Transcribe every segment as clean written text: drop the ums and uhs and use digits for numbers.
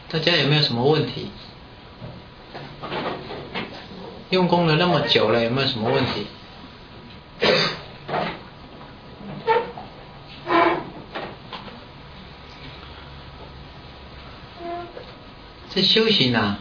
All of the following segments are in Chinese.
大家有没有什么问题？用功了那么久了，有没有什么问题？这修行啊，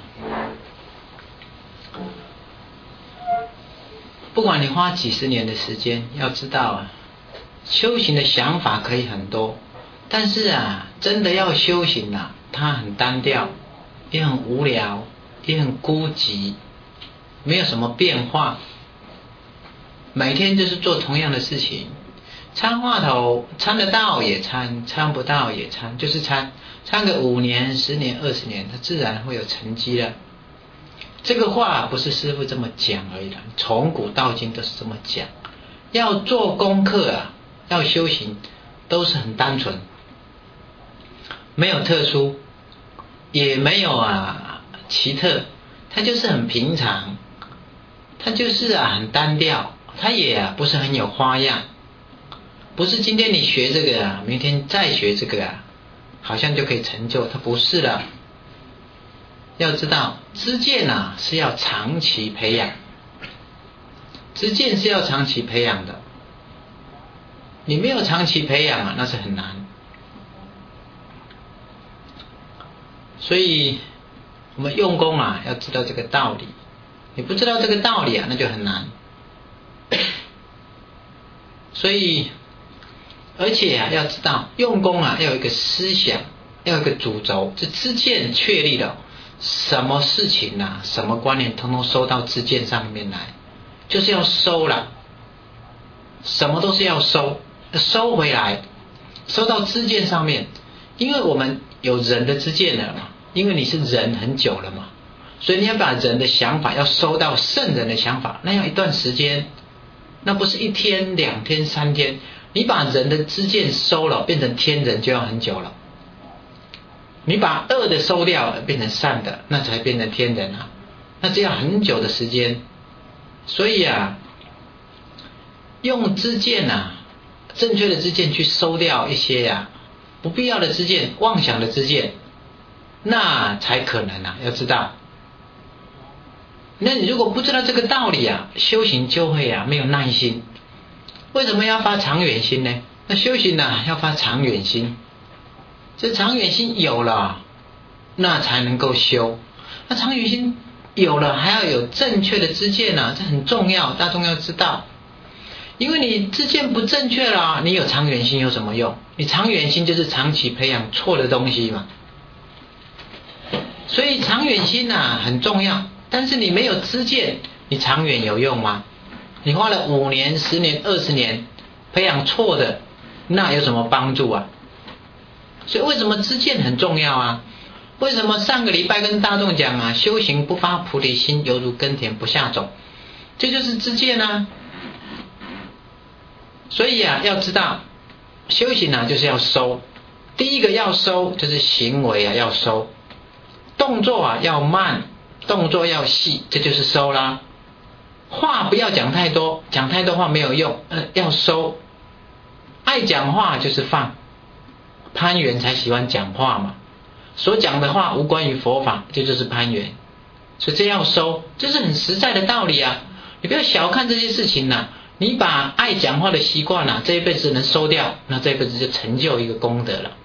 不管你花几十年的时间，要知道啊，修行的想法可以很多，但是啊，真的要修行啊，它很单调，也很无聊，也很孤寂，没有什么变化，每天就是做同样的事情，参话头参得到也参，参不到也参，就是参个5年、10年、20年，它自然会有成绩了。这个话不是师父这么讲而已啦，从古到今都是这么讲。要做功课啊，要修行，都是很单纯，没有特殊，也没有奇特，它就是很平常，它就是很单调，它也不是很有花样，不是今天你学这个明天再学这个好像就可以成就，它不是了。要知道知见是要长期培养，知见是要长期培养的，你没有长期培养那是很难。所以我们用功要知道这个道理，你不知道这个道理那就很难。所以而且要知道用功要有一个思想，要有一个主轴，这知见确立了，什么事情什么观念统统收到知见上面来，就是要收了，什么都是要收，收回来，收到知见上面。因为我们有人的知见了嘛，因为你是人很久了嘛，所以你要把人的想法要收到圣人的想法，那要一段时间，那不是1天、2天、3天，你把人的知见收了变成天人就要很久了。你把恶的收掉变成善的，那才变成天人那这要很久的时间。所以用知见正确的知见去收掉一些不必要的知见、妄想的知见，那才可能要知道。那你如果不知道这个道理修行就会没有耐心。为什么要发长远心呢？那修行要发长远心，这长远心有了，那才能够修。那长远心有了，还要有正确的知见这很重要，大众要知道。因为你知见不正确了，你有长远心有什么用？你长远心就是长期培养错的东西嘛。所以长远心很重要，但是你没有知见，你长远有用吗？你花了5年、10年、20年培养错的，那有什么帮助所以为什么知见很重要为什么上个礼拜跟大众讲修行不发菩提心，犹如耕田不下种，这就是知见所以要知道修行就是要收。第一个要收就是行为要收，动作要慢，动作要细，这就是收啦。话不要讲太多，讲太多话没有用，要收。爱讲话就是放，攀缘才喜欢讲话嘛，所讲的话无关于佛法，这就是攀缘，所以这要收，这是很实在的道理你不要小看这些事情你把爱讲话的习惯这一辈子能收掉，那这一辈子就成就一个功德了。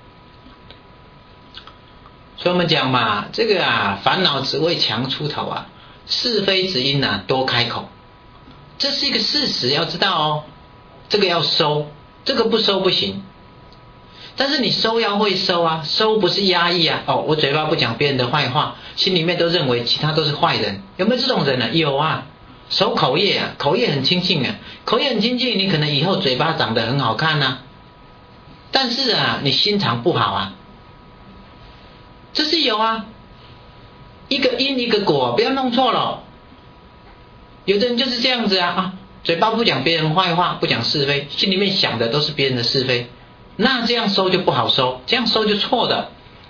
所以我们讲嘛，这个烦恼只为强出头是非只因多开口，这是一个事实，要知道这个要收，这个不收不行。但是你收要会收收不是压抑我嘴巴不讲别人的坏话，心里面都认为其他都是坏人，有没有这种人有守口业口业很清净口业很清净，你可能以后嘴巴长得很好看但是你心肠不好这是有一个因一个果，不要弄错了。有的人就是这样子嘴巴不讲别人坏话，不讲是非，心里面想的都是别人的是非，那这样收就不好收，这样收就错的。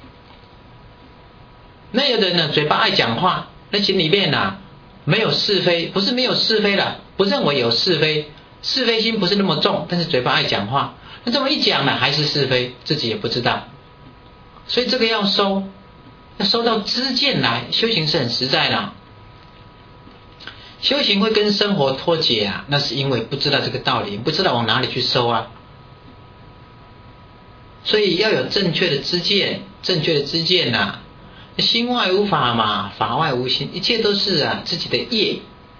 那有的人嘴巴爱讲话，那心里面没有是非，不是没有是非了，不认为有是非，是非心不是那么重，但是嘴巴爱讲话，那这么一讲还是是非，自己也不知道。所以这个要收。 要收到知见来。修行是很实在的，修行会跟生活脱节啊，那是因为不知道这个道理，不知道往哪里去收啊。所以要有正确的知见，正确的知见啊，心外无法嘛，法外无心，一切都是自己的业。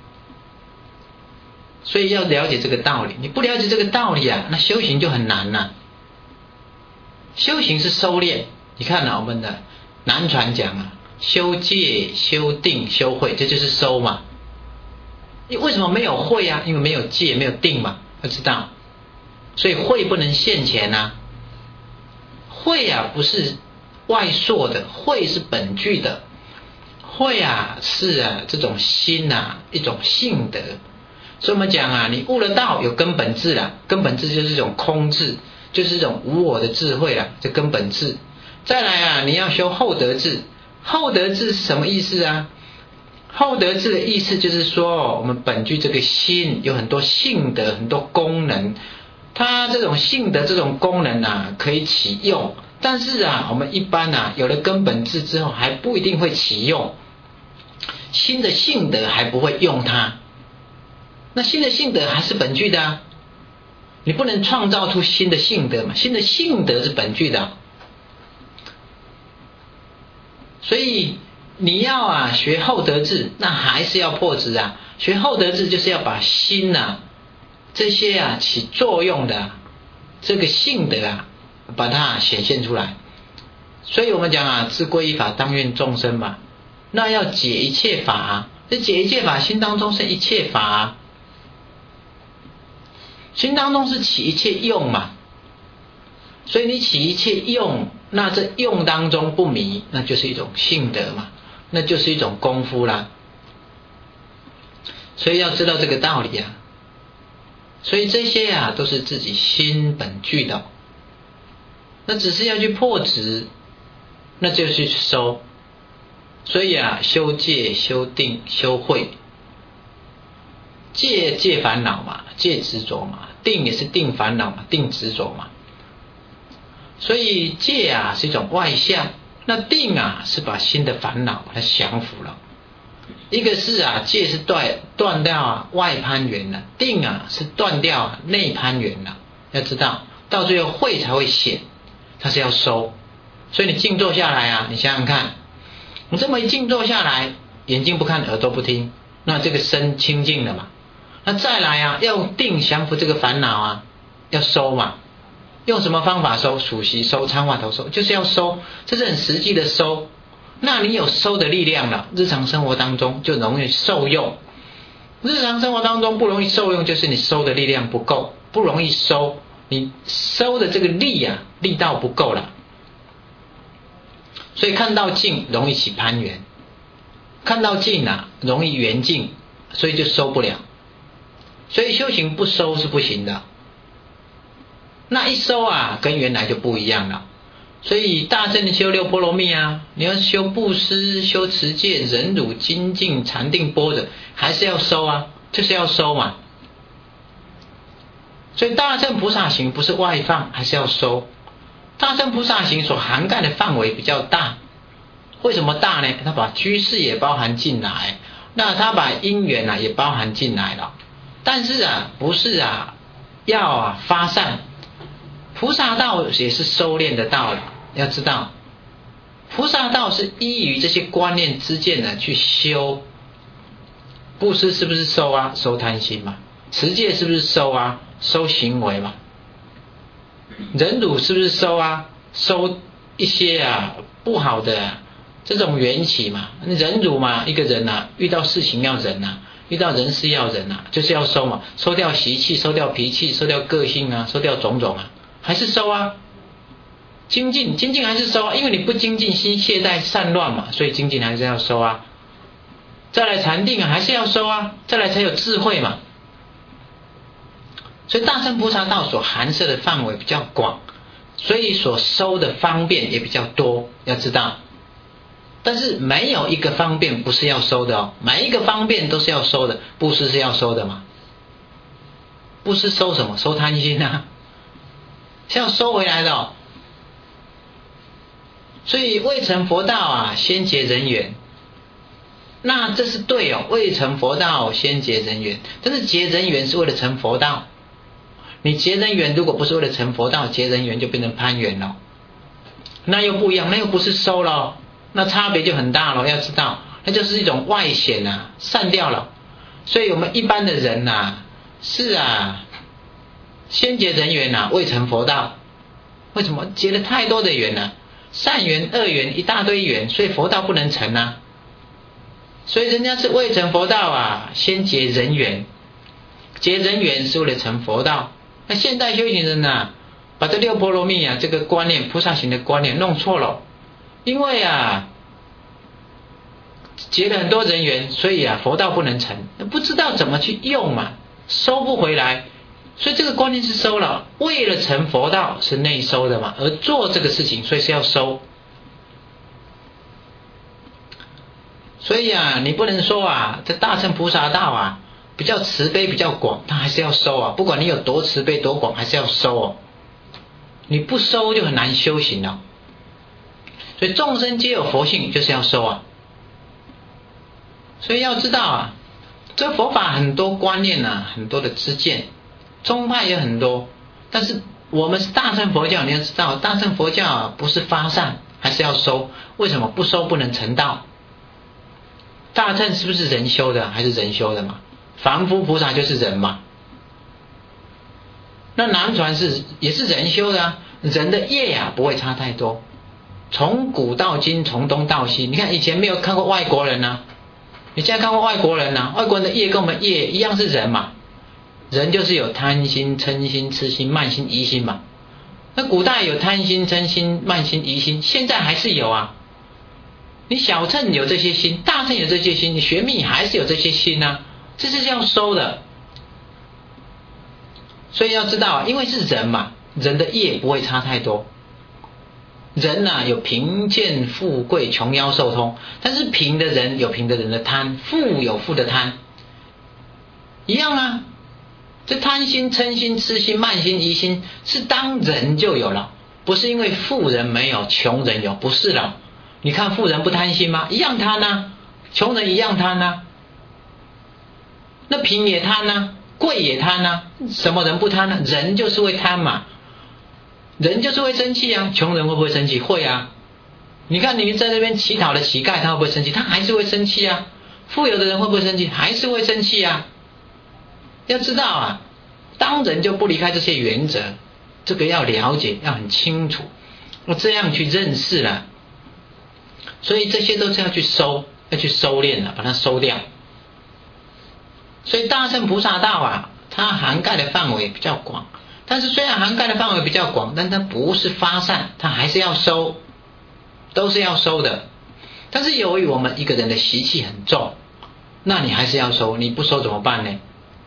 所以要了解这个道理，你不了解这个道理那修行就很难了。修行是收敛，你看我们的南传讲修戒、修定、修慧，这就是收嘛。为什么没有慧啊？因为没有戒，没有定嘛，要知道。所以慧不能现前慧不是外铄的，慧是本具的。慧是这种心一种性德。所以我们讲你悟了道，有根本智了，根本智就是这种空智，就是这种无我的智慧了，这根本智。再来你要修厚德智，厚德智是什么意思啊？厚德智的意思就是说，我们本具这个心有很多性德，很多功能，它这种性德这种功能可以起用，但是我们一般有了根本智之后还不一定会起用，新的性德还不会用它。那新的性德还是本具的你不能创造出新的性德嘛，新的性德是本具的。所以你要学厚德智，那还是要破执学厚德智就是要把心这些起作用的这个性德把它显现出来。所以我们讲自归依法，当愿众生嘛，那要解一切法这解一切法，心当中是一切法心当中是起一切用嘛。所以你起一切用，那这用当中不迷，那就是一种性德嘛，那就是一种功夫啦。所以要知道这个道理所以这些都是自己心本具的，那只是要去破执，那就是去收。所以修戒、修定、修慧。戒烦恼嘛，戒执着嘛，定也是定烦恼嘛，定执着嘛。所以戒是一种外相，那定是把心的烦恼把它降服了。一个是戒是断掉外攀缘了，定是断掉内攀缘了。要知道到最后慧才会显，它是要收。所以你静坐下来你想想看，你这么一静坐下来，眼睛不看，耳朵不听，那这个身清净了嘛。那再来要用定降服这个烦恼要收嘛。用什么方法收？数息收、参话头收，就是要收，这是很实际的收。那你有收的力量了，日常生活当中就容易受用。日常生活当中不容易受用，就是你收的力量不够，不容易收，你收的这个力力道不够了。所以看到境容易起攀缘，看到境容易缘境，所以就收不了。所以修行不收是不行的。那一收跟原来就不一样了。所以大乘修六波罗蜜你要修布施、修持戒、忍辱、精进、禅定、般若，还是要收就是要收嘛。所以大乘菩萨行不是外放，还是要收。大乘菩萨行所涵盖的范围比较大。为什么大呢？他把居士也包含进来，那他把因缘也包含进来了。但是不是要发散。菩萨道也是收敛的道理，要知道菩萨道是依于这些观念知见去修。布施是不是收收贪心嘛？持戒是不是收收行为嘛？忍辱是不是收收一些不好的这种缘起嘛？忍辱嘛，一个人遇到事情要忍遇到人事要忍就是要收嘛，收掉习气，收掉脾气，收掉个性收掉种种还是收精进还是收因为你不精进，心懈怠散乱嘛，所以精进还是要收再来禅定还是要收再来才有智慧嘛。所以大乘菩萨道所含摄的范围比较广，所以所收的方便也比较多，要知道。但是没有一个方便不是要收的每一个方便都是要收的。布施是要收的嘛？布施收什么？收贪心是要收回来的所以未成佛道啊，先结人缘。那这是对哦，未成佛道先结人缘，但是结人缘是为了成佛道。你结人缘如果不是为了成佛道，结人缘就变成攀缘了，那又不一样，那又不是收了，那差别就很大了。要知道，那就是一种外显啊，散掉了。所以我们一般的人啊，是啊，先结人缘啊，未成佛道。为什么？结了太多的缘了，善缘、恶缘，一大堆缘，所以佛道不能成啊。所以人家是未成佛道啊，先结人缘，结人缘是为了成佛道。那现代修行人啊，把这六波罗蜜啊这个观念，菩萨行的观念弄错了。因为啊，结了很多人缘，所以啊佛道不能成，不知道怎么去用嘛，收不回来。所以这个观念是收了，为了成佛道是内收的嘛，而做这个事情，所以是要收。所以啊，你不能说啊，这大乘菩萨道啊，比较慈悲比较广，他还是要收啊。不管你有多慈悲多广，还是要收哦。你不收就很难修行了。所以众生皆有佛性，就是要收啊。所以要知道啊，这佛法很多观念啊，很多的知见，宗派也很多，但是我们是大乘佛教，你要知道，大乘佛教啊，不是发散，还是要收。为什么不收不能成道？大乘是不是人修的，还是人修的嘛？凡夫菩萨就是人嘛。那南传也是人修的啊，人的业啊不会差太多。从古到今，从东到西，你看以前没有看过外国人啊，你现在看过外国人啊，外国人的业跟我们业一样是人嘛。人就是有贪心、嗔心、痴心、慢心、疑心嘛。那古代有贪心、嗔心、慢心、疑心，现在还是有啊。你小乘有这些心，大乘有这些心，你学密还是有这些心啊，这是要收的。所以要知道，因为是人嘛，人的业不会差太多。人啊，有贫贱富贵穷夭寿通，但是贫的人有贫的人的贪，富有富的贪，一样啊。这贪心、嗔心、痴心、慢心、疑心是当人就有了，不是因为富人没有，穷人有，不是了。你看富人不贪心吗？一样贪啊，穷人一样贪啊。那贫也贪啊，贵也贪啊，什么人不贪呢？人就是会贪嘛，人就是会生气啊。穷人会不会生气？会啊。你看你在那边乞讨的乞丐，他会不会生气？他还是会生气啊。富有的人会不会生气？还是会生气啊。要知道啊，当人就不离开这些原则，这个要了解，要很清楚，要这样去认识了。所以这些都是要去收，要去收敛了，把它收掉。所以大乘菩萨道啊，它涵盖的范围比较广，但是虽然涵盖的范围比较广，但它不是发散，它还是要收，都是要收的。但是由于我们一个人的习气很重，那你还是要收，你不收怎么办呢？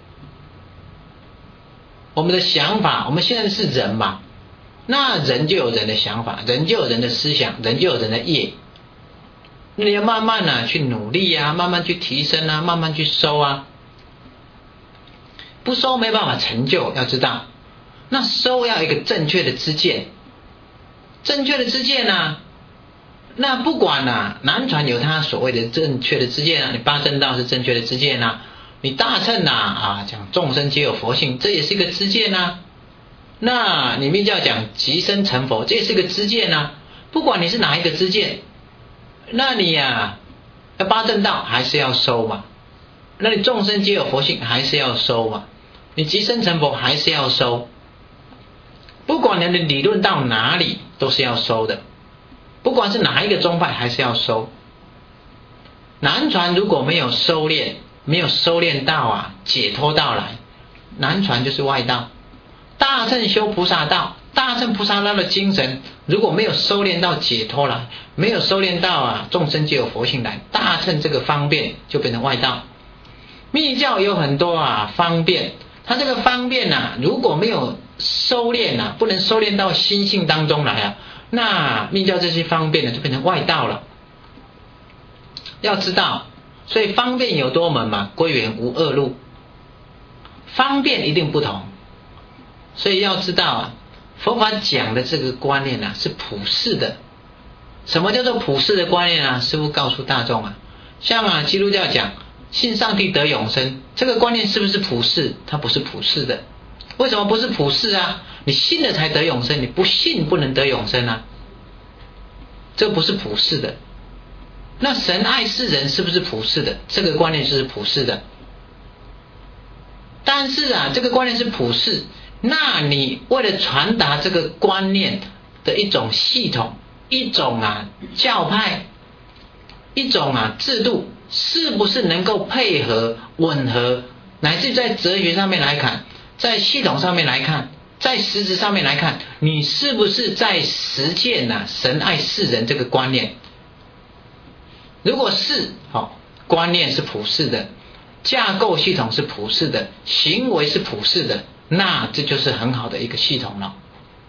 我们的想法，我们现在是人嘛，那人就有人的想法，人就有人的思想，人就有人的业。那你要慢慢啊去努力啊，慢慢去提升啊，慢慢去收啊。不收没办法成就，要知道。那收要有一个正确的知见，正确的知见啊，那不管啊，南传有他所谓的正确的知见啊，你八正道是正确的知见啊，你大乘讲众生皆有佛性，这也是一个知见啊。那你密教讲即生成佛，这也是一个知见啊。不管你是哪一个知见，那你八正道还是要收嘛，那你众生皆有佛性还是要收嘛，你即生成佛还是要收。不管你的理论到哪里都是要收的，不管是哪一个宗派还是要收。南传如果没有收敛，没有收敛到解脱道来，南传就是外道。大乘修菩萨道，大乘菩萨道的精神如果没有收敛到解脱来，没有收敛到众生皆有佛性来，大乘这个方便就变成外道。密教有很多方便，它这个方便如果没有收敛不能收敛到心性当中来那密教这些方便就变成外道了。要知道，所以方便有多门嘛，归元无二路，方便一定不同。所以要知道佛法讲的这个观念是普世的， 什么叫做普世的观念啊？师父告诉大众啊，像基督教讲信上帝得永生，这个观念是不是普世？它不是普世的。为什么不是普世啊？你信了才得永生，你不信不能得永生啊，这不是普世的。那神爱世人是不是普世的？这个观念是普世的。但是这个观念是普世，那你为了传达这个观念的一种系统、一种教派、一种制度，是不是能够配合、吻合，乃至在哲学上面来看，在系统上面来看，在实质上面来看，你是不是在实践神爱世人这个观念？如果是观念是普世的，架构系统是普世的，行为是普世的，那这就是很好的一个系统了。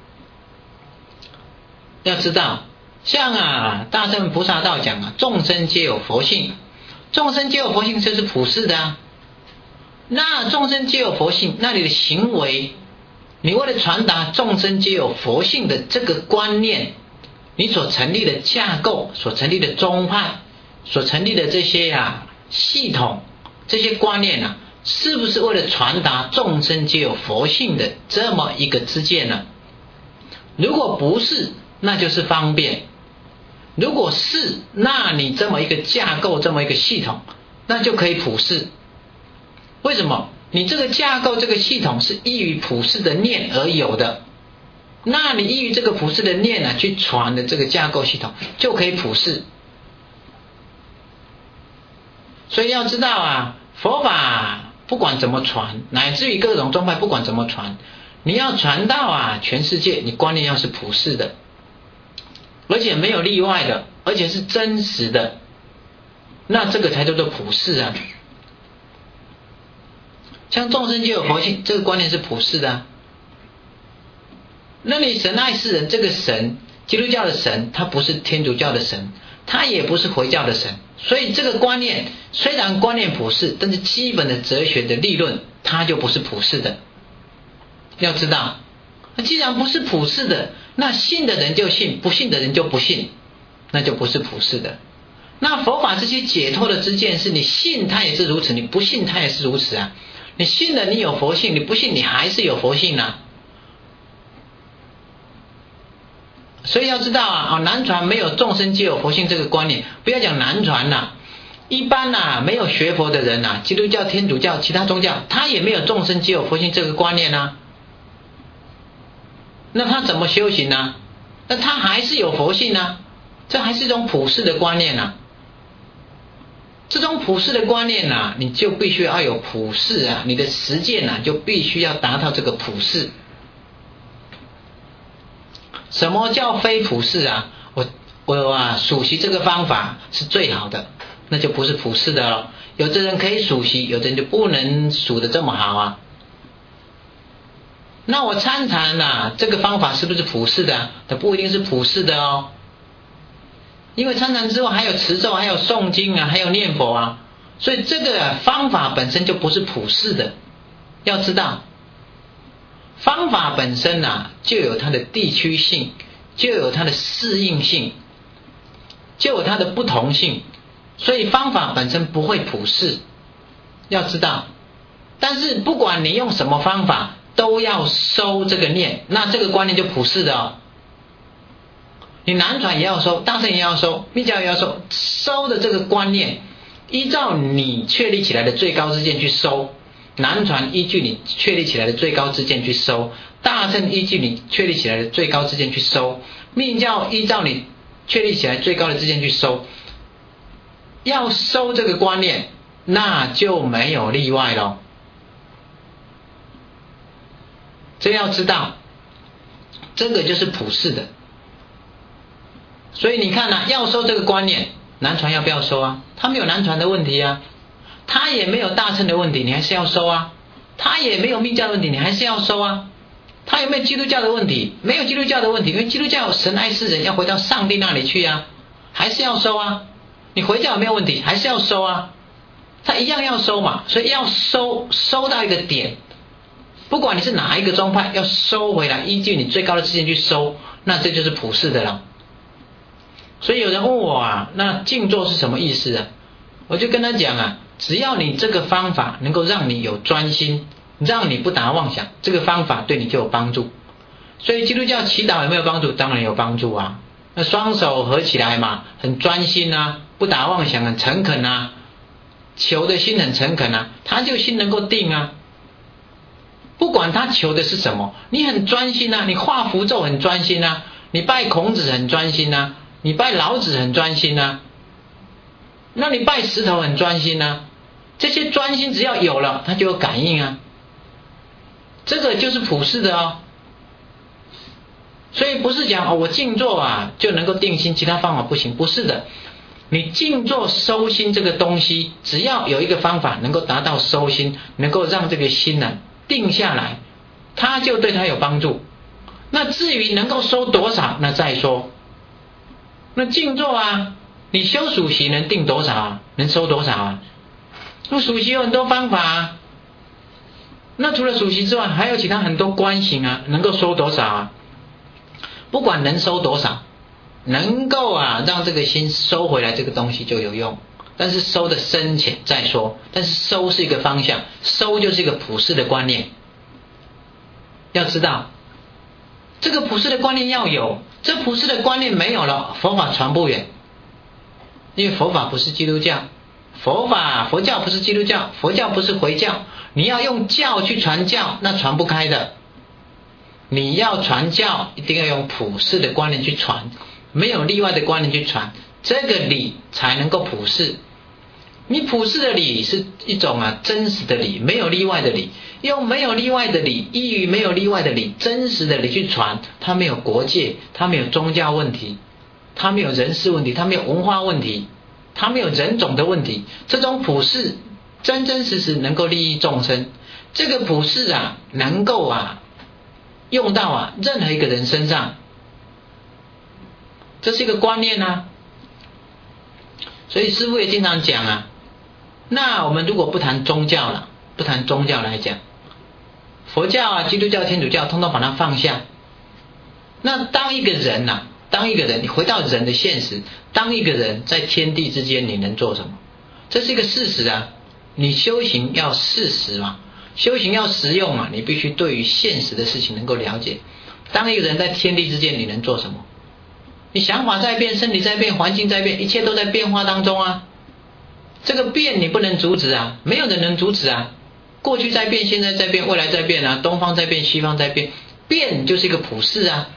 要知道，像大乘菩萨道讲众生皆有佛性，众生皆有佛性，这是普世的那众生皆有佛性，那你的行为，你为了传达众生皆有佛性的这个观念，你所成立的架构，所成立的宗派，所成立的这些系统，这些观念是不是为了传达众生皆有佛性的这么一个知见呢？如果不是，那就是方便；如果是，那你这么一个架构，这么一个系统，那就可以普世。为什么？你这个架构，这个系统是依于普世的念而有的，那你依于这个普世的念去传的这个架构系统，就可以普世。所以要知道佛法不管怎么传，乃至于各种宗派不管怎么传，你要传到全世界，你观念要是普世的，而且没有例外的，而且是真实的，那这个才叫做普世像众生皆有佛性，这个观念是普世的那你神爱世人，这个神，基督教的神，它不是天主教的神，它也不是回教的神，所以这个观念虽然观念普世，但是基本的哲学的理论它就不是普世的。要知道，既然不是普世的，那信的人就信，不信的人就不信，那就不是普世的。那佛法这些解脱的知见，是你信它也是如此，你不信它也是如此你信了你有佛性，你不信你还是有佛性所以要知道南传没有众生皆有佛性这个观念，不要讲南传一般没有学佛的人基督教、天主教、其他宗教，他也没有众生皆有佛性这个观念那他怎么修行呢？那他还是有佛性这还是一种普世的观念这种普世的观念你就必须要有普世你的实践就必须要达到这个普世。什么叫非普世我数习这个方法是最好的，那就不是普世的了。有的人可以数习，有的人就不能数得这么好那我参禅这个方法是不是普世的？它不一定是普世的因为参禅之后还有持咒，还有诵经还有念佛所以这个方法本身就不是普世的。要知道，方法本身就有它的地区性，就有它的适应性，就有它的不同性，所以方法本身不会普世。要知道，但是不管你用什么方法，都要收这个念，那这个观念就普世的你南传也要收，大乘也要收，密教也要收，收的这个观念，依照你确立起来的最高知见去收。南传依据你确立起来的最高知见去收，大乘依据你确立起来的最高知见去收，密教依照你确立起来最高的知见去收。要收这个观念，那就没有例外了。这要知道，这个就是普世的。所以你看要收这个观念，南传要不要收他没有南传的问题他也没有大乘的问题，你还是要收他也没有密教的问题，你还是要收他有没有基督教的问题？没有基督教的问题，因为基督教神爱世人，要回到上帝那里去还是要收你回教有没有问题？还是要收他一样要收嘛。所以要收到一个点，不管你是哪一个宗派，要收回来，依据你最高的知见去收，那这就是普世的了。 所以有人问我啊，那静坐是什么意思啊？我就跟他讲啊，只要你这个方法能够让你有专心，让你不打妄想，这个方法对你就有帮助。所以基督教祈祷有没有帮助？当然有帮助啊。那双手合起来嘛，很专心啊，不打妄想，很诚恳啊，求的心很诚恳啊，他就心能够定啊。不管他求的是什么，你很专心啊，你画符咒很专心啊，你拜孔子很专心啊，你拜老子很专心啊，那你拜石头很专心啊，这些专心只要有了，它就有感应啊。这个就是普世的哦。所以不是讲我静坐啊就能够定心，其他方法不行，不是的。你静坐收心这个东西，只要有一个方法能够达到收心，能够让这个心呢定下来，它就对它有帮助。那至于能够收多少，那再说。那静坐啊，你修数息能定多少啊？能收多少啊？那数息有很多方法啊。那除了数息之外，还有其他很多观行啊，能够收多少啊？不管能收多少，能够啊让这个心收回来，这个东西就有用。但是收的深浅再说，但是收是一个方向，收就是一个普世的观念。要知道这个普世的观念要有，这普世的观念没有了，佛法传不远。因为佛法不是基督教，佛教不是基督教，佛教不是回教，你要用教去传教，那传不开的。你要传教一定要用普世的观念去传，没有例外的观念去传，这个理才能够普世。你普世的理是一种真实的理，没有例外的理，用没有例外的理，依于没有例外的理，真实的理去传，它没有国界，它没有宗教问题，它没有人事问题，它没有文化问题，它没有人种的问题。这种普世真真实实能够利益众生，这个普世能够用到任何一个人身上，这是一个观念啊。所以师父也经常讲那我们如果不谈宗教了，不谈宗教来讲，佛教基督教、天主教通通把它放下。那当一个人你回到人的现实，当一个人在天地之间，你能做什么？这是一个事实啊。你修行要事实嘛，修行要实用嘛，你必须对于现实的事情能够了解。当一个人在天地之间，你能做什么？你想法在变，身体在变，环境在变，一切都在变化当中啊。这个变你不能阻止啊，没有人能阻止啊。过去在变，现在在变，未来在变啊，东方在变，西方在变，变就是一个普世啊。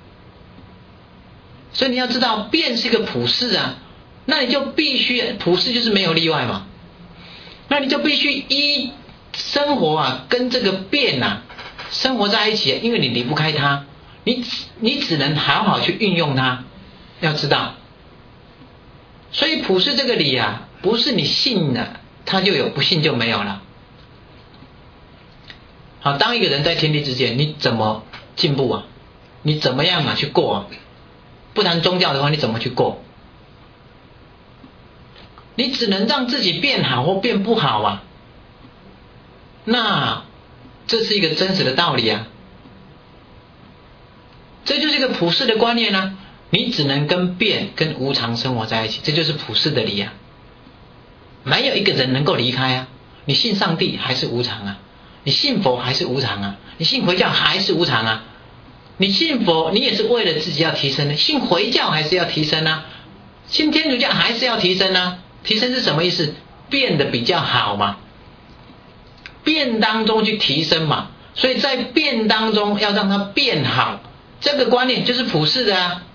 所以你要知道，变是一个普世啊，那你就必须普世就是没有例外嘛。那你就必须依生活跟这个变生活在一起，因为你离不开它，你只能好好去运用它，要知道。所以普世这个理不是你信了它就有，不信就没有了。好，当一个人在天地之间，你怎么进步啊？你怎么样去过啊？不谈宗教的话，你怎么去过？你只能让自己变好或变不好啊。那这是一个真实的道理啊。这就是一个普世的观念啊。你只能跟变跟无常生活在一起，这就是普世的理啊。没有一个人能够离开啊。你信上帝还是无常啊，你信佛还是无常啊，你信回教还是无常啊。你信佛你也是为了自己要提升的，信回教还是要提升啊，信天主教还是要提升啊。提升是什么意思？变得比较好嘛，变当中去提升嘛。所以在变当中要让它变好，这个观念就是普世的啊。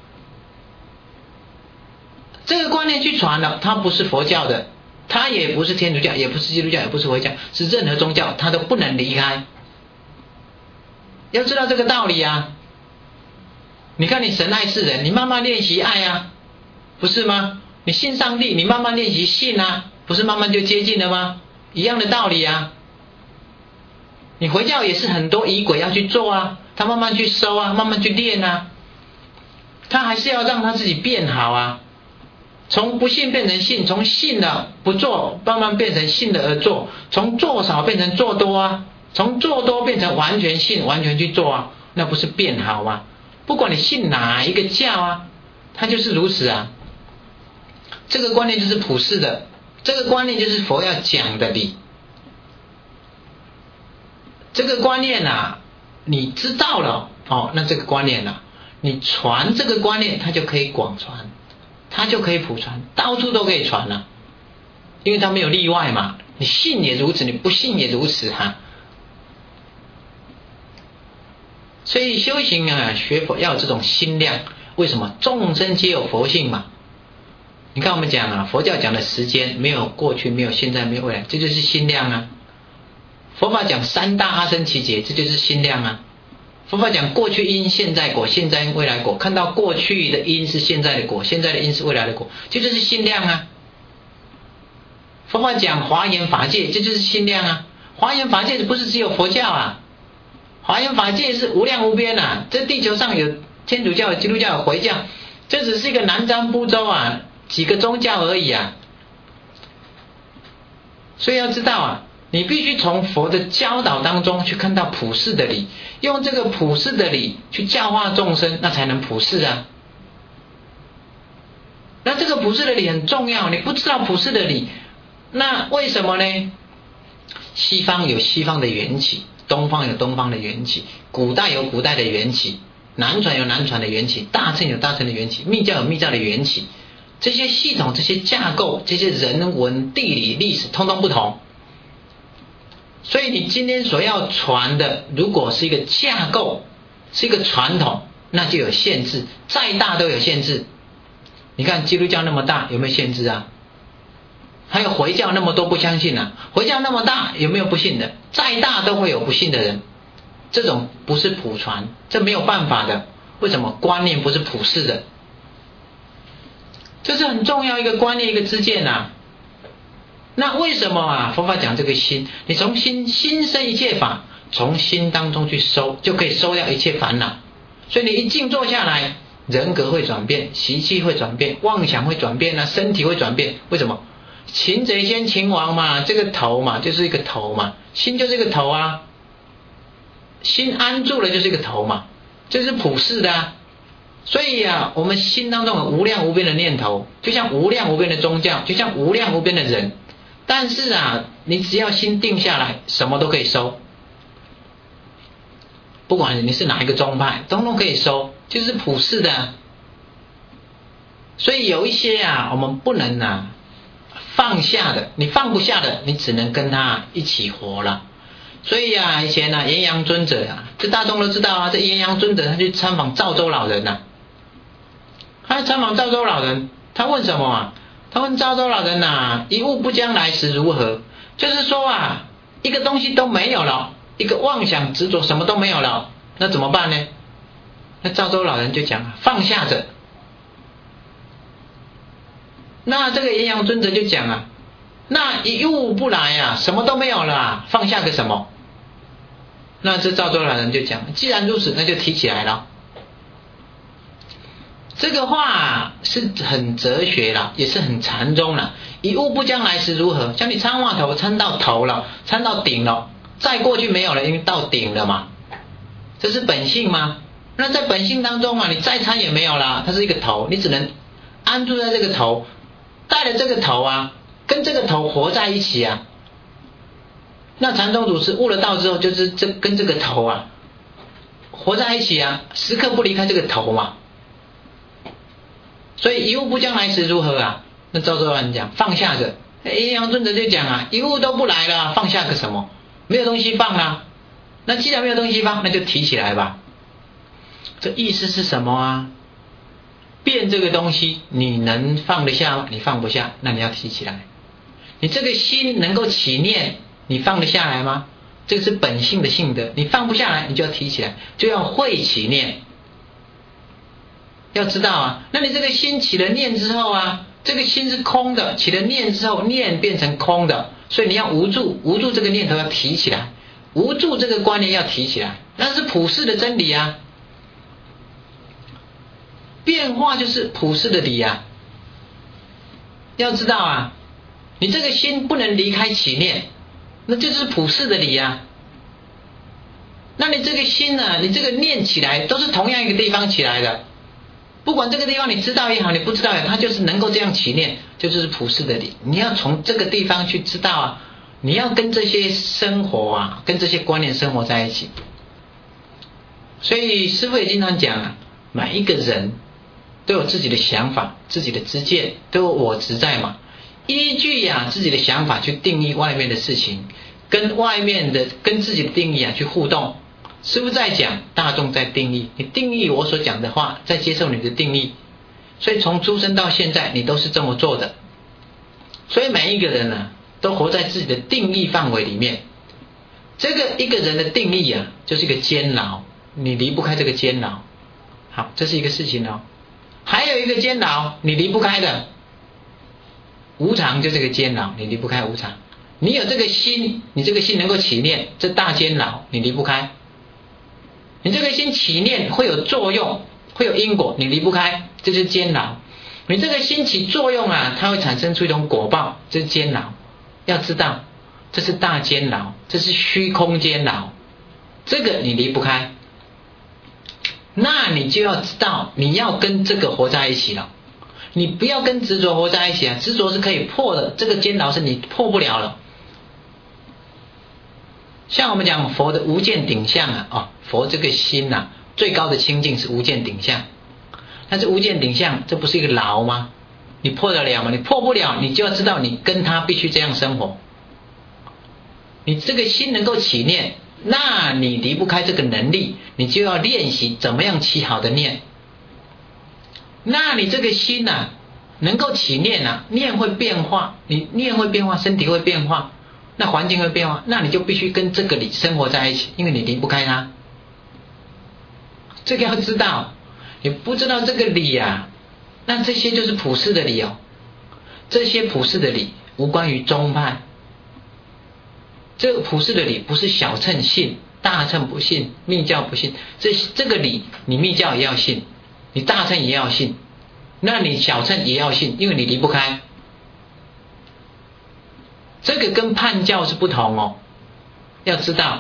这个观念去传了，它不是佛教的，它也不是天主教，也不是基督教，也不是回教，是任何宗教它都不能离开。要知道这个道理啊。你看你神爱世人，你慢慢练习爱啊，不是吗？你信上帝，你慢慢练习信啊，不是慢慢就接近了吗？一样的道理啊。你回教也是很多仪轨要去做啊，他慢慢去收啊，慢慢去练啊，他还是要让他自己变好啊。从不信变成信，从信了不做慢慢变成信了而做，从做少变成做多啊，从做多变成完全信完全去做啊，那不是变好吗？不管你信哪一个教啊， 它就是如此啊。这个观念就是普世的，这个观念就是佛要讲的理。这个观念啊，你知道了那这个观念啊，你传这个观念，它就可以广传，它就可以普传，到处都可以传了，因为它没有例外嘛。你信也如此，你不信也如此哈。所以修行啊，学佛要有这种心量。为什么？众生皆有佛性嘛。你看我们讲啊，佛教讲的时间没有过去，没有现在，没有未来，这就是心量啊。佛法讲三大阿僧祇劫，这就是心量啊。佛法讲过去因，现在果，现在因，未来果，看到过去的因是现在的果，现在的因是未来的果，这就是心量啊。佛法讲华严法界，这就是心量啊。华严法界不是只有佛教啊，华严法界是无量无边啊。这地球上有天主教、有基督教、有回教，这只是一个南瞻部洲啊，几个宗教而已啊。所以要知道啊，你必须从佛的教导当中去看到普世的理，用这个普世的理去教化众生，那才能普世啊。那这个普世的理很重要，你不知道普世的理，那为什么呢？西方有西方的缘起，东方有东方的缘起，古代有古代的缘起，南传有南传的缘起，大乘有大乘的缘起，密教有密教的缘起。这些系统、这些架构、这些人文、地理、历史，通通不同。所以你今天所要传的，如果是一个架构，是一个传统，那就有限制，再大都有限制。你看基督教那么大，有没有限制啊？还有回教那么多不相信啊，回教那么大，有没有不信的？再大都会有不信的人。这种不是普传，这没有办法的。为什么？观念不是普世的。这是很重要一个观念，一个知见啊。那为什么啊？佛法讲这个心，你从心生一切法，从心当中去收，就可以收掉一切烦恼。所以你一静坐下来，人格会转变，习气会转变，妄想会转变啊，身体会转变。为什么？擒贼先擒王嘛，这个头嘛，就是一个头嘛，心就是一个头啊，心安住了就是一个头嘛，这是普世的啊。所以啊，我们心当中有无量无边的念头，就像无量无边的宗教，就像无量无边的人。但是啊，你只要心定下来，什么都可以收。不管你是哪一个宗派，通通可以收，就是普世的啊。所以有一些啊，我们不能啊放下的，你放不下的，你只能跟他一起活了。所以啊，以前啊，炎阳尊者啊，这大众都知道啊，这炎阳尊者他去参访赵州老人啊，他参访赵州老人，他问什么啊？他问赵州老人啊，一物不将来时如何？就是说啊，一个东西都没有了，一个妄想执着什么都没有了，那怎么办呢？那赵州老人就讲放下着。那这个炎阳尊者就讲啊，那一物不来啊，什么都没有了啊，放下个什么？那这赵州老人就讲，既然如此，那就提起来了。这个话是很哲学了，也是很禅宗了。一物不将来时如何？像你参话头参到头了，参到顶了，再过去没有了，因为到顶了嘛。这是本性吗？那在本性当中啊，你再参也没有了，它是一个头，你只能安住在这个头，带了这个头啊，跟这个头活在一起啊。那禅宗祖师悟了道之后，就是跟这个头啊活在一起啊，时刻不离开这个头嘛。所以一物不将来时如何啊？那赵州老人讲放下着。炎阳尊者就讲啊，一物都不来了，放下个什么？没有东西放啊。那既然没有东西放，那就提起来吧。这意思是什么啊？变这个东西，你能放得下吗？你放不下，那你要提起来。你这个心能够起念，你放得下来吗？这个是本性的性德，你放不下来，你就要提起来，就要会起念。要知道啊，那你这个心起了念之后啊，这个心是空的，起了念之后，念变成空的，所以你要无助，无助这个念头要提起来，无助这个观念要提起来，那是普世的真理啊。变化就是普世的理啊。要知道啊，你这个心不能离开起念，那这就是普世的理啊。那你这个心呢，你这个念起来都是同样一个地方起来的， 不管这个地方你知道也好，你不知道也好，它就是能够这样起念，就是普世的理。你要从这个地方去知道啊，你要跟这些生活啊，跟这些观念生活在一起。所以师父也经常讲啊，每一个人都有自己的想法，自己的知见，都有我执在嘛。依据啊自己的想法去定义外面的事情，跟外面的跟自己的定义啊去互动。师父在讲，大众在定义，你定义我所讲的话，再接受你的定义。所以从出生到现在，你都是这么做的。所以每一个人啊，都活在自己的定义范围里面。这个一个人的定义啊，就是一个监牢，你离不开这个监牢。好，这是一个事情哦。还有一个监牢，你离不开的。无常就是个监牢，你离不开无常。你有这个心，你这个心能够起念，这大监牢你离不开。你这个心起念会有作用，会有因果，你离不开，这就是监牢。你这个心起作用啊，它会产生出一种果报，这是监牢。要知道，这是大监牢，这是虚空监牢，这个你离不开。那你就要知道，你要跟这个活在一起了。你不要跟执着活在一起啊，执着是可以破的，这个监牢是你破不了了。像我们讲佛的无见顶相啊，佛这个心啊，最高的清净是无见顶相。但是无见顶相，这不是一个牢吗？你破得了吗？你破不了，你就要知道你跟他必须这样生活。你这个心能够起念，那你离不开这个能力，你就要练习怎么样起好的念。那你这个心啊，能够起念啊，念会变化，你念会变化，身体会变化，那环境会变化，那你就必须跟这个理生活在一起，因为你离不开它。这个要知道，你不知道这个理啊，那这些就是普世的理哦。这些普世的理无关于宗派，这个普世的理不是小乘信，大乘不信，密教不信。这个理，你密教也要信，你大乘也要信，那你小乘也要信，因为你离不开。这个跟叛教是不同哦，要知道，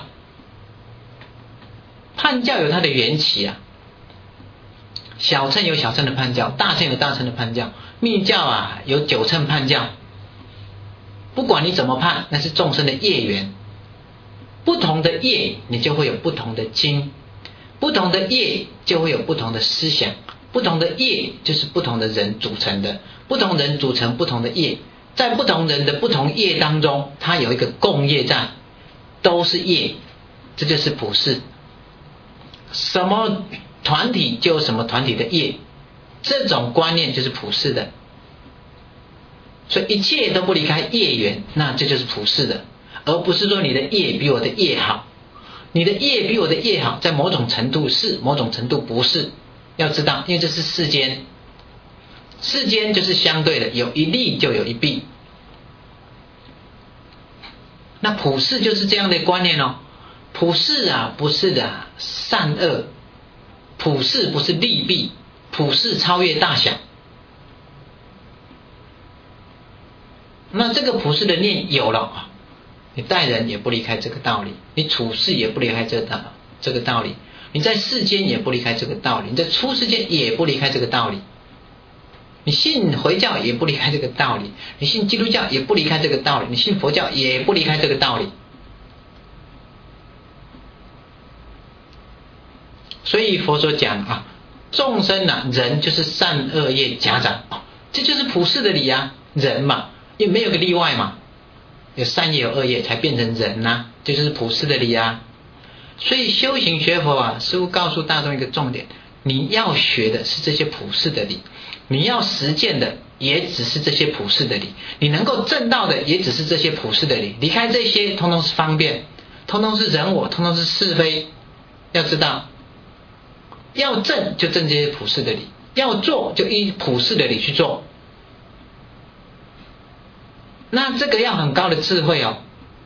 叛教有它的缘起啊。小乘有小乘的叛教，大乘有大乘的叛教，密教啊有九乘叛教。不管你怎么判，那是众生的业缘。不同的业，你就会有不同的经；不同的业，就会有不同的思想；不同的业，就是不同的人组成的。不同人组成不同的业，在不同人的不同业当中，它有一个共业在，都是业，这就是普世。什么团体就有什么团体的业，这种观念就是普世的。所以一切都不离开业缘，那这就是普世的，而不是说你的业比我的业好，你的业比我的业好，在某种程度是，某种程度不是。要知道，因为这是世间，世间就是相对的，有一利就有一弊。那普世就是这样的观念哦。普世啊，不是的善恶，普世不是利弊，普世超越大小。那这个普世的念有了，你待人也不离开这个道理，你处事也不离开这个道理，你在世间也不离开这个道理，你在出世间也不离开这个道理，你信回教也不离开这个道理，你信基督教也不离开这个道理，你信佛教也不离开这个道理。所以佛所讲啊，众生啊，人就是善恶业夹杂，这就是普世的理啊，人嘛，也没有个例外嘛，有善业有恶业才变成人啊，这就是普世的理啊。所以修行学佛啊，师父告诉大众一个重点，你要学的是这些普世的理，你要实践的也只是这些普世的理，你能够证到的也只是这些普世的理，离开这些通通是方便，通通是人我，通通是是非。要知道，要证就证这些普世的理，要做就依普世的理去做。那这个要很高的智慧哦。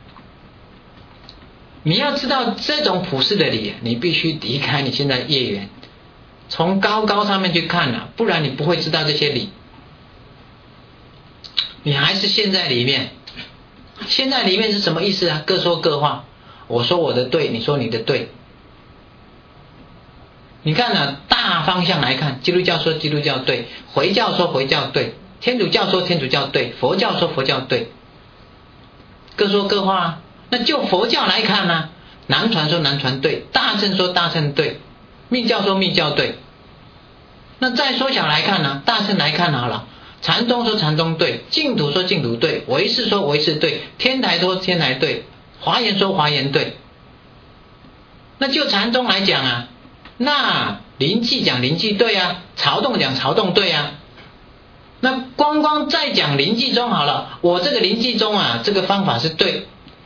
你要知道这种普世的理，你必须离开你现在业缘，从高上面去看啊，不然你不会知道这些理。你还是陷在里面，陷在里面是什么意思啊？各说各话，我说我的对，你说你的对。 你看啊，大方向来看，基督教说基督教对，回教说回教对，天主教说天主教对，佛教说佛教对，各说各话啊。那就佛教来看呢，南传说南传对，大乘说大乘对，密教说密教对。那再缩小来看呢，大乘来看好了，禅宗说禅宗对，净土说净土对，唯识说唯识对，天台说天台对，华严说华严对。那就禅宗来讲啊，那临济讲临济对啊，曹洞讲曹洞对啊。那光再讲临济宗好了，我这个临济宗啊，这个方法是对，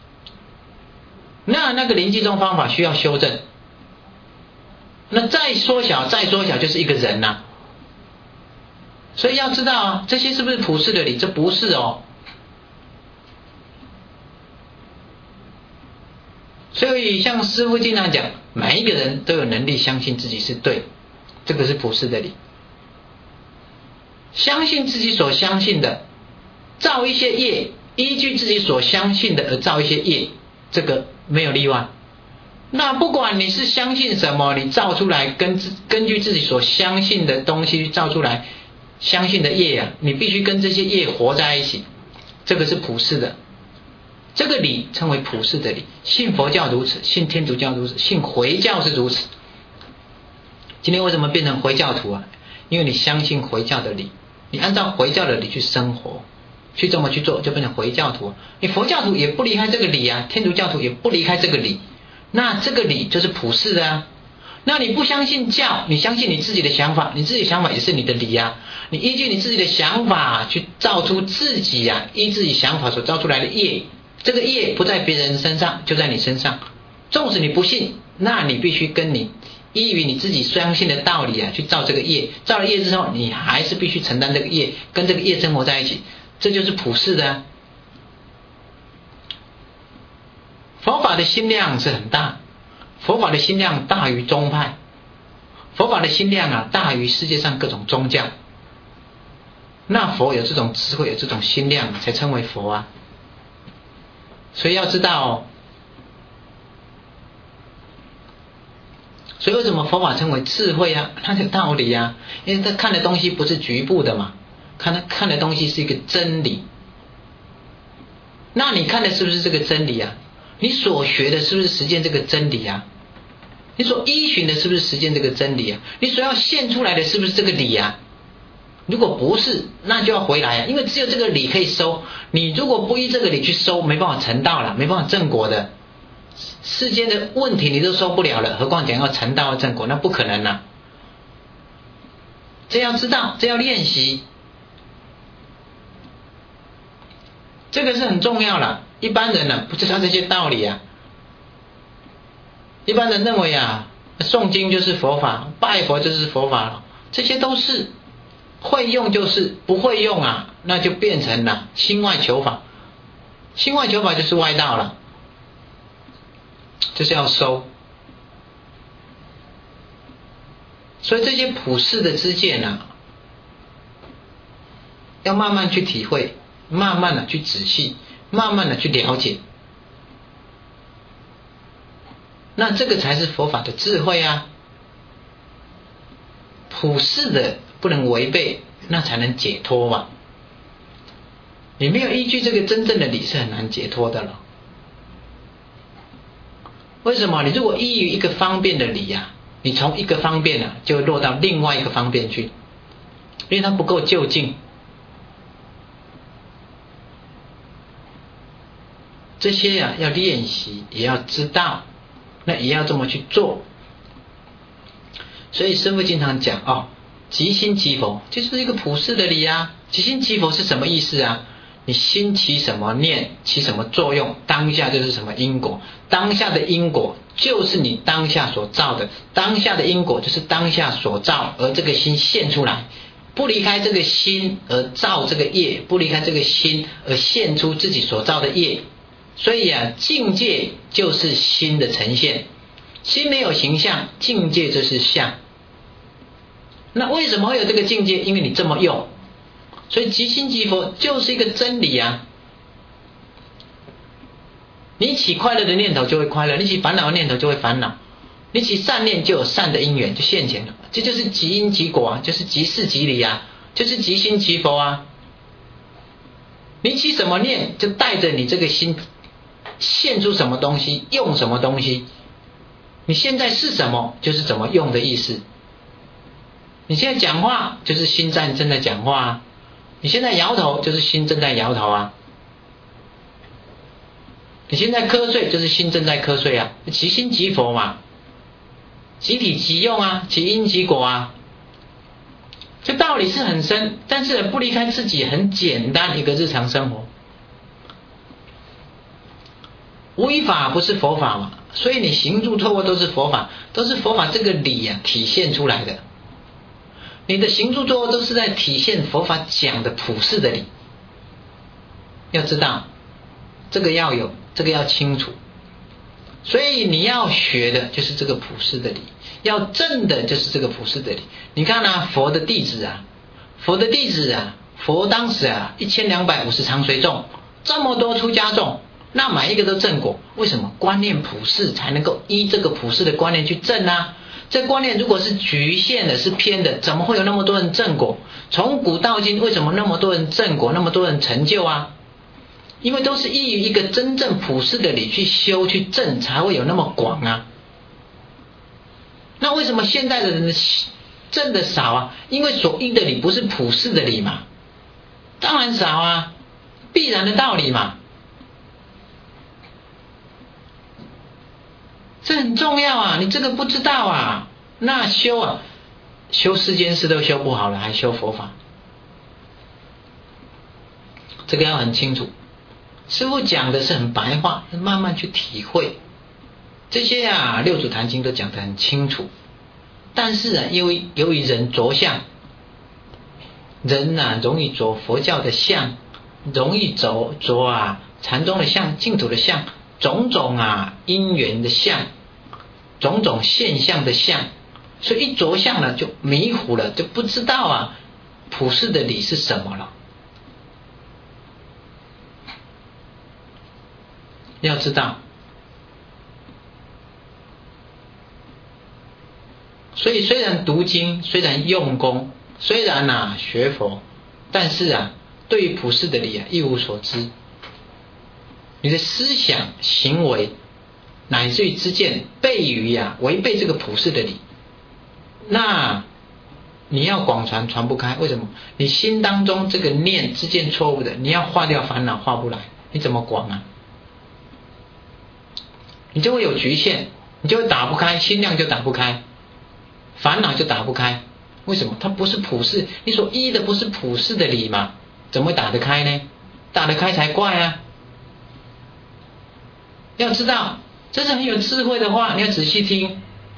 那个临济宗方法需要修正。那再缩小就是一个人呐。所以要知道啊，这些是不是普世的理？这不是哦。所以像师父经常讲，每一个人都有能力相信自己是对，这个是普世的理。相信自己所相信的，造一些业，依据自己所相信的而造一些业，这个没有例外。那不管你是相信什么，你造出来根据自己所相信的东西造出来相信的业啊，你必须跟这些业活在一起，这个是普世的。这个理称为普世的理，信佛教如此，信天主教如此，信回教是如此。今天为什么变成回教徒啊？因为你相信回教的理，你按照回教的理去生活，去这么去做，就变成回教徒。你佛教徒也不离开这个理啊，天主教徒也不离开这个理，那这个理就是普世的啊。那你不相信教，你相信你自己的想法，你自己的想法也是你的理啊。你依据你自己的想法去造出自己啊，依自己想法所造出来的业，这个业不在别人身上，就在你身上。纵使你不信，那你必须跟你依于你自己相信的道理啊，去造这个业。造了业之后，你还是必须承担这个业，跟这个业生活在一起，这就是普世的啊。佛法的心量是很大，佛法的心量大于宗派，佛法的心量啊大于世界上各种宗教。那佛有这种智慧，有这种心量，才称为佛啊。所以要知道哦，所以为什么佛法称为智慧啊？它有道理啊，因为他看的东西不是局部的嘛，看的东西是一个真理。那你看的是不是这个真理啊？你所学的是不是实践这个真理啊？你所依循的是不是实践这个真理啊？你所要现出来的是不是这个理啊？如果不是，那就要回来啊，因为只有这个理可以收。你如果不依这个理去收，没办法成道了，没办法正果的。世间的问题你都收不了了，何况讲要成道正果，那不可能啊。这要知道，这要练习，这个是很重要了。一般人呢不知道这些道理啊。一般人认为啊，诵经就是佛法，拜佛就是佛法了，这些都是会用就是，不会用啊，那就变成了心外求法。心外求法就是外道了，就是要收。所以这些普世的知见啊，要慢慢去体会，慢慢的去仔细，慢慢的去了解。那这个才是佛法的智慧啊。普世的不能违背，那才能解脱嘛。你没有依据这个真正的理，是很难解脱的了。为什么？你如果依于一个方便的理啊，你从一个方便啊，就会落到另外一个方便去，因为它不够就近。这些啊要练习，也要知道，那也要这么去做。所以师父经常讲哦，即心即佛，这就是一个普世的理啊。即心即佛是什么意思啊？你心起什么念，起什么作用，当下就是什么因果。当下的因果就是你当下所造的，当下的因果就是当下所造，而这个心现出来，不离开这个心而造这个业，不离开这个心而现出自己所造的业。所以啊，境界就是心的呈现，心没有形象，境界就是相。那为什么会有这个境界？因为你这么用。所以即心即佛就是一个真理啊。你起快乐的念头就会快乐，你起烦恼的念头就会烦恼。 你起善念就有善的因缘，就现前了，这就是即因即果啊，就是即事即理啊，就是即心即佛啊。你起什么念，就带着你这个心现出什么东西，用什么东西。你现在是什么，就是怎么用的意思。你现在讲话，就是心正在讲话啊。你现在摇头，就是心正在摇头啊。你现在瞌睡，就是心正在瞌睡啊。即心即佛嘛，即体即用啊，即因即果啊。这道理是很深，但是不离开自己很简单一个日常生活。无为法不是佛法嘛，所以你行住坐卧都是佛法，都是佛法这个理啊体现出来的。你的行住坐卧都是在体现佛法讲的普世的理。要知道这个要有，这个要清楚。所以你要学的就是这个普世的理，要证的就是这个普世的理。你看啊，佛的弟子啊，佛当时啊1250常随众，这么多出家众，那每一个都证果。为什么？观念普世，才能够依这个普世的观念去证啊。这观念如果是局限的，是偏的，怎么会有那么多人证果？从古到今，为什么那么多人证果，那么多人成就啊？因为都是依于一个真正普世的理去修去证，才会有那么广啊。那为什么现在的人证的少啊？因为所依的理不是普世的理嘛，当然少啊，必然的道理嘛。这很重要啊，你这个不知道啊，那修世间事都修不好了，还修佛法，这个要很清楚。师父讲的是很白话，慢慢去体会。这些六祖坛经都讲得很清楚，但是由于人着相，人容易着佛教的相，容易着禅宗的相、净土的相，种种因缘的相，种种现象的相，所以一着相呢就迷糊了，就不知道普世的理是什么了。要知道，所以虽然读经，虽然用功，虽然学佛，但是对于普世的理一无所知。你的思想、行为乃至于知见悖于违背这个普世的理，那你要广传传不开。为什么？你心当中这个念知见错误的，你要化掉烦恼化不来，你怎么广啊？你就会有局限，你就会打不开，心量就打不开，烦恼就打不开。为什么？它不是普世，你所依的不是普世的理嘛，怎么会打得开呢？打得开才怪啊！要知道，这是很有智慧的话，你要仔细听。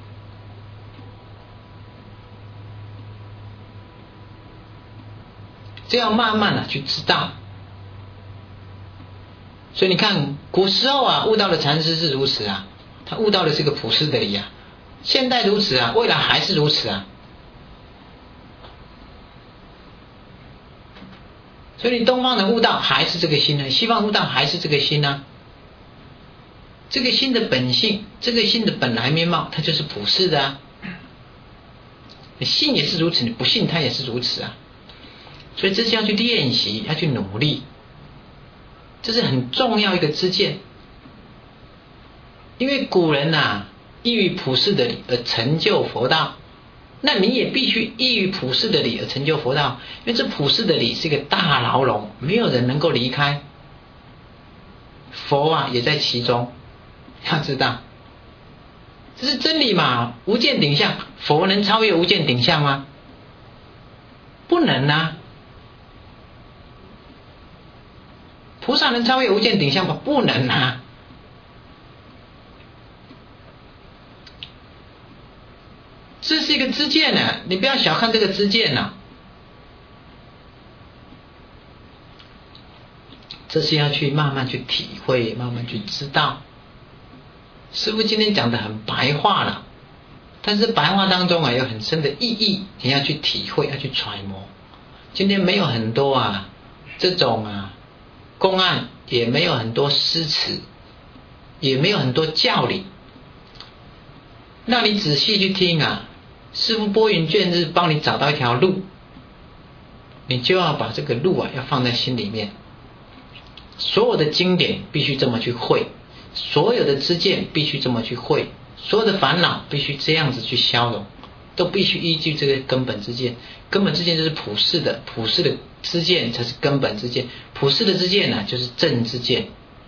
这要慢慢去知道。所以你看，古时候悟道的禅师是如此他悟到的是个普世的理现代如此未来还是如此所以你东方人悟道还是这个心西方悟道还是这个心这个心的本性，这个心的本来面貌，它就是普世的你信也是如此，你不信它也是如此所以这是要去练习，要去努力。这是很重要一个知见，因为古人依于普世的理而成就佛道，那你也必须依于普世的理而成就佛道，因为这普世的理是一个大牢笼，没有人能够离开，佛也在其中，要知道这是真理嘛，无见顶相，佛能超越无见顶相吗？不能菩萨能超越无见顶相吗？不能这是一个知见你不要小看这个知见这是要去慢慢去体会，慢慢去知道。师父今天讲的很白话了，但是白话当中有很深的意义，你要去体会，要去揣摩。今天没有很多这种公案，也没有很多诗词，也没有很多教理， 让你仔细去听啊，师父拨云见日帮你找到一条路，你就要把这个路啊要放在心里面。所有的经典必须这么去会，所有的知见必须这么去会，所有的烦恼必须这样子去消融，都必须依据这个根本知见。根本知见就是普世的，普世的知见才是根本知见，普世的知见呢就是正知见。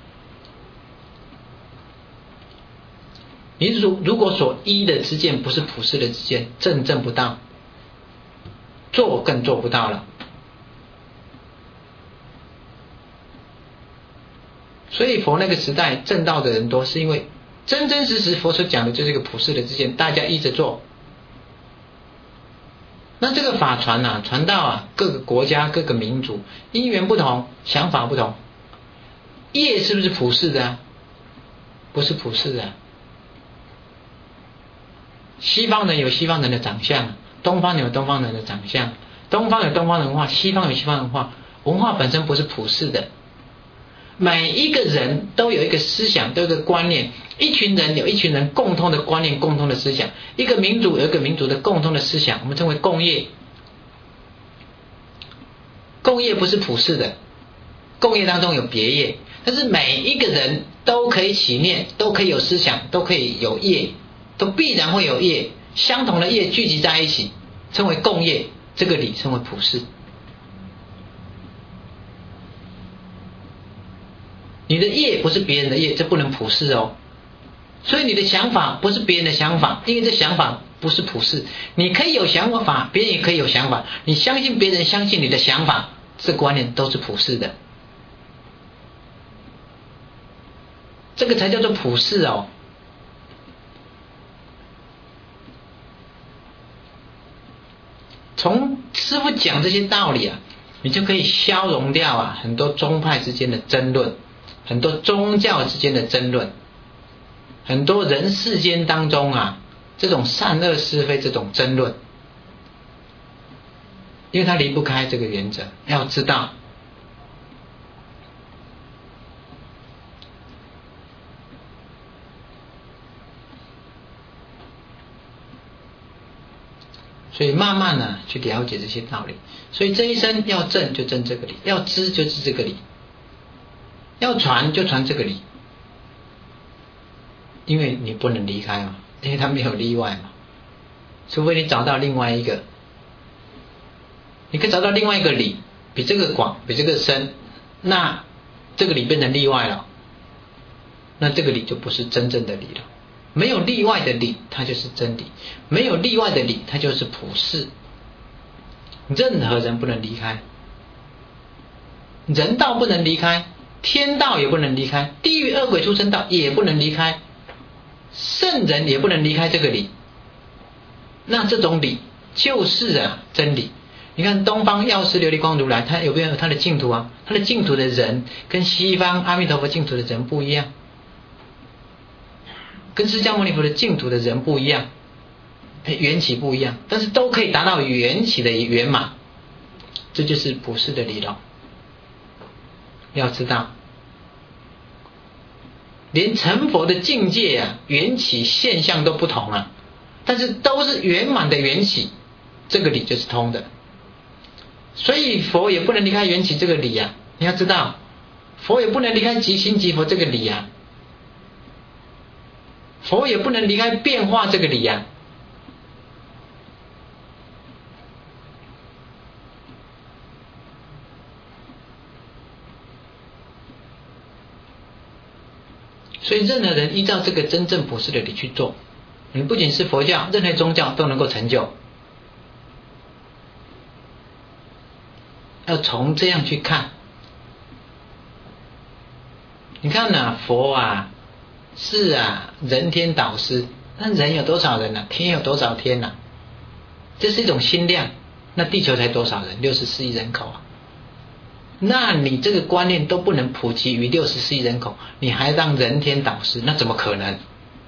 你如果所依的知见不是普世的知见，证不到，做更做不到了。所以佛那个时代证道的人多，是因为真真实实佛所讲的就是一个普世的知见，大家依着做。那这个法传啊，传到啊各个国家各个民族，因缘不同，想法不同。业是不是普世的啊？不是普世的啊。西方人有西方人的长相，东方人有东方人的长相，东方有东方文化，西方有西方文化，文化本身不是普世的。每一个人都有一个思想，都有一个观念，一群人有一群人共同的观念，共同的思想，一个民族有一个民族的共同的思想，我们称为共业。共业不是普世的，共业当中有别业，但是每一个人都可以起念，都可以有思想，都可以有业，都必然会有业，相同的业聚集在一起，称为共业，这个理称为普世。你的业不是别人的业，这不能普世哦。所以你的想法不是别人的想法，因为这想法不是普世。你可以有想法，别人也可以有想法，你相信别人相信你的想法，这观念都是普世的，这个才叫做普世哦。从师父讲这些道理啊，你就可以消融掉啊很多宗派之间的争论，很多宗教之间的争论，很多人世间当中啊这种善恶是非这种争论，因为它离不开这个原则。要知道所以慢慢呢去了解这些道理。所以这一生要证就证这个理，要知就知这个理，要传就传这个理，因为你不能离开嘛，因为它没有例外嘛，除非你找到另外一个，你可以找到另外一个理比这个广比这个深，那这个理变成例外了，那这个理就不是真正的理了。没有例外的理它就是真理，没有例外的理它就是普世，任何人不能离开，人道不能离开，天道也不能离开，地狱恶鬼畜生道也不能离开，圣人也不能离开这个理。那这种理就是啊真理。你看东方药师琉璃光如来，他有没有他的净土啊？他的净土的人跟西方阿弥陀佛净土的人不一样，跟释迦牟尼佛的净土的人不一样，缘起不一样，但是都可以达到缘起的圆满，这就是普世的理论。要知道连成佛的境界啊缘起现象都不同啊，但是都是圆满的缘起，这个理就是通的。所以佛也不能离开缘起这个理啊，你要知道佛也不能离开即心即佛这个理啊，佛也不能离开变化这个理啊。所以任何人依照这个真正普世的理去做，你不仅是佛教，任何宗教都能够成就。要从这样去看，你看啊佛啊是啊人天导师，那人有多少人啊？天有多少天啊？这是一种心量，那地球才多少人？64亿人口啊，那你这个观念都不能普及于64亿人口，你还让人天导师，那怎么可能？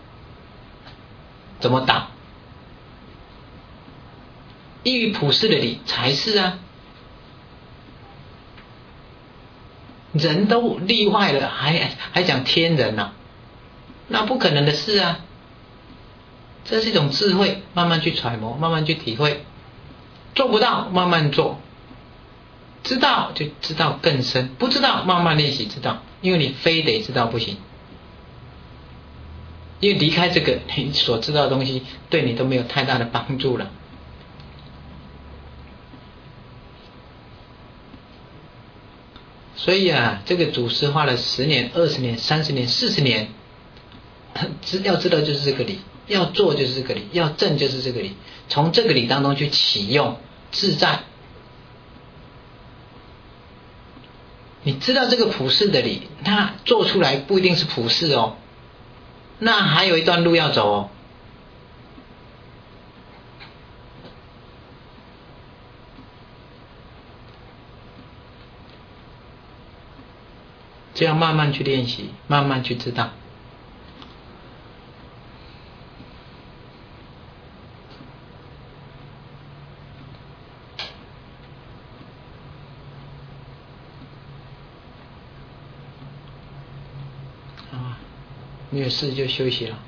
怎么导？依于普世的理才是啊，人都例外了，还讲天人啊，那不可能的事啊。 这是一种智慧，慢慢去揣摩，慢慢去体会。做不到，慢慢做；知道就知道更深，不知道慢慢练习知道。因为你非得知道不行，因为离开这个，你所知道的东西对你都没有太大的帮助了。所以啊，这个祖师花了10年、20年、30年、40年，要知道就是这个理，要做就是这个理，要证就是这个理，从这个理当中去启用自在。你知道这个普世的理，它做出来不一定是普世哦，那还有一段路要走哦。这样慢慢去练习，慢慢去知道。没有事就休息了。